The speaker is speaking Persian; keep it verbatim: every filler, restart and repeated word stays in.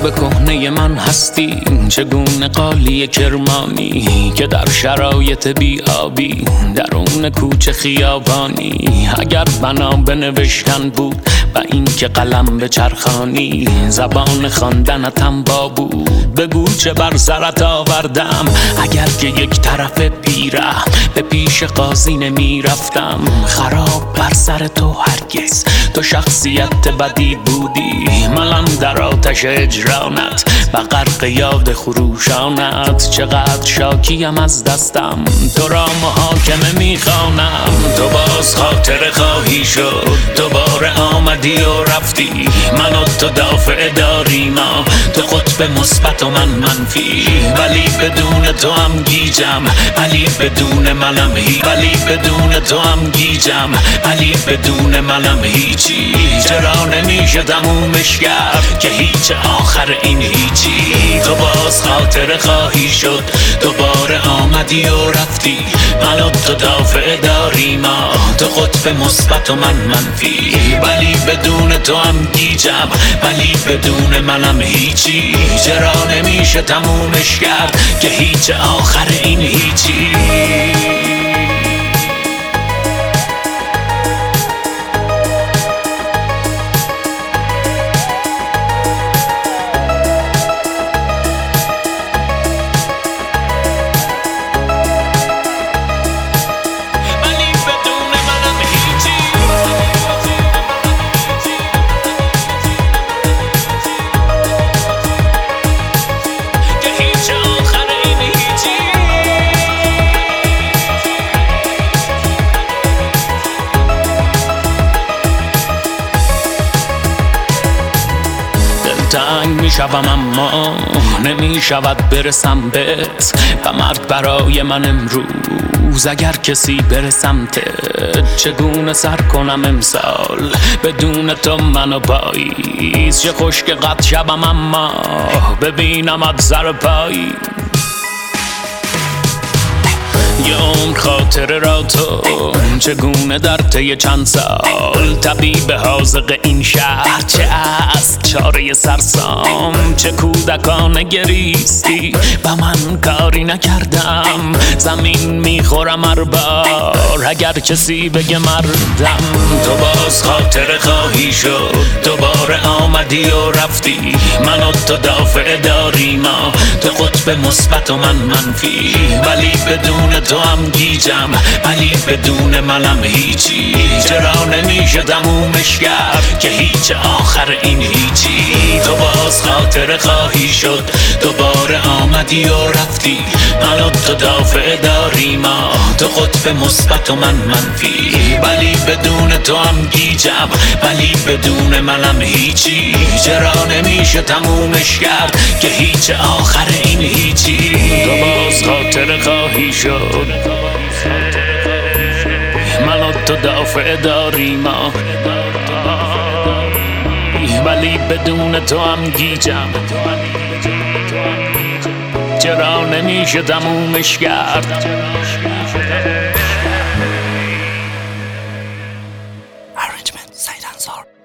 به کهنه من هستی، چگونه قالی کرمانی که در شرایط بیابی درون کوچه خیابانی. اگر بنا به نوشتن بود و این که قلم به چرخانی، زبان خواندنتم با بود بگو چه بر سرت آوردم. اگر که یک طرف پیره به پیش قاضی نمی رفتم، خراب بر سر تو هرگز تو شخصیت بدی بودی. منم در آتش اجرانت و غرق یاد خروشانت، چقدر شاکیم از دستم تو را محاکمه میخوانم. تو باز خاطر خواهی شد، دوباره آمدی و رفتی، من و تو دافع داری ما، تو قطب مثبت و من منفی. ولی بدون تو هم گیجم، ولی بدون منم هیچ، ولی بدون تو هم گیجم، ولی بدون منم هیچی. چرا نمیشه تمومش کرد که هیچ آخر این هیچی. تو باز خاطر خواهی شد، دوباره آمدی و رفتی، من و تو دافع داری ما، تو قطب مثبت و من منفی. ولی بدون تو هم گیجم، ولی بدون منم هیچی. چرا نمیشه تمومش کرد که هیچ آخر این هیچی. تنگ می شوم اما نمی شود برسم بهت، و مرگ برای من امروز اگر کسی بره سمتت. چگونه سر کنم امسال بدون تو منو پاییز، چه خوش که قد شبم اما ببینمت سر پایی. یه عمر خاطره را تو چگونه در طی چند سال، طبیب حاذق این شهر چه است چاره سرسام. چه کودکانه گریستی و من کاری نکردم، زمین میخورم هر بار اگر کسی بگه مردم. تو باز خاطره خواهی شد، دوباره آمدی و رفتی، من و تو دافع داری ما، تو قطب مثبت و من منفی. ولی بدون تو هم گیجم، ولی بدون منم هیچی. چرا نمیشه تمومش کرد که هیچ آخر این هیچی. تو باز خاطره خواهی شد، دوباره آمدی و رفتی، من و تو دافع داری ما، تو قطب مثبت و من منفی. ولی بدون تو هم گیجم، ولی بدون منم هیچی. چرا نمیشه تمومش کرد که هیچ آخر این هیچی. تو باز خاطره خواهی شد، من و تو دافع داری ما، ولی بدون تو هم گیجم. چرا نمیشه تمومش کرد. Arrangement سعید انصار.